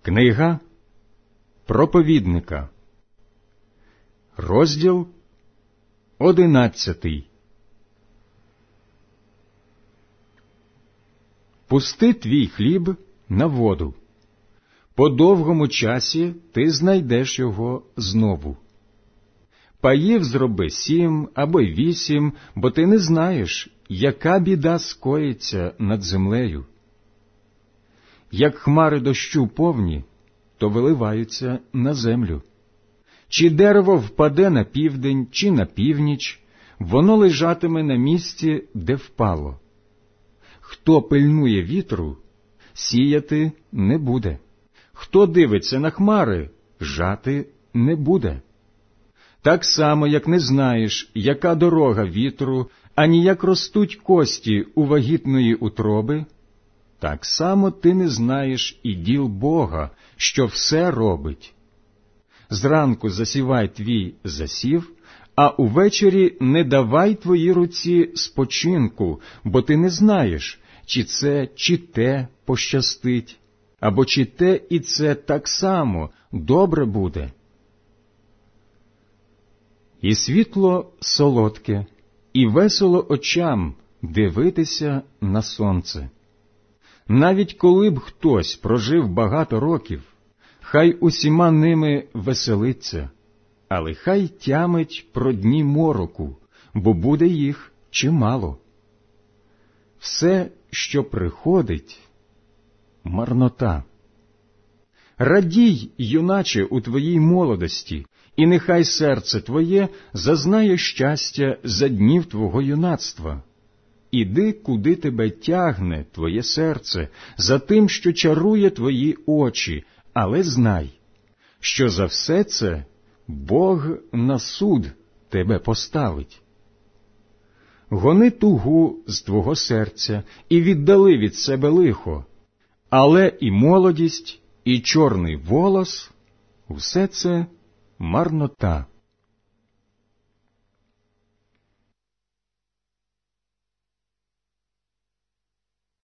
Книга проповідника, розділ 11. Пусти твій хліб на воду. По довгому часі ти знайдеш його знову. Паїв зроби 7 або 8, бо ти не знаєш, яка біда скоїться над землею. Як хмари дощу повні, то виливаються на землю. Чи дерево впаде на південь, чи на північ, воно лежатиме на місці, де впало. Хто пильнує вітру, сіяти не буде. Хто дивиться на хмари, жати не буде. Так само, як не знаєш, яка дорога вітру, ані як ростуть кості у вагітної утроби, так само ти не знаєш і діл Бога, що все робить. Зранку засівай твій засів, а увечері не давай твоїй руці спочинку, бо ти не знаєш, чи це, чи те пощастить, або чи те і це так само добре буде. І світло солодке, і весело очам дивитися на сонце. Навіть коли б хтось прожив багато років, хай усіма ними веселиться, але хай тямить про дні мороку, бо буде їх чимало. Все, що приходить, марнота. Радій, юначе, у твоїй молодості, і нехай серце твоє зазнає щастя за днів твого юнацтва. Іди, куди тебе тягне твоє серце, за тим, що чарує твої очі, але знай, що за все це Бог на суд тебе поставить. Гони тугу з твого серця і віддали від себе лихо, але і молодість, і чорний волос – все це марнота.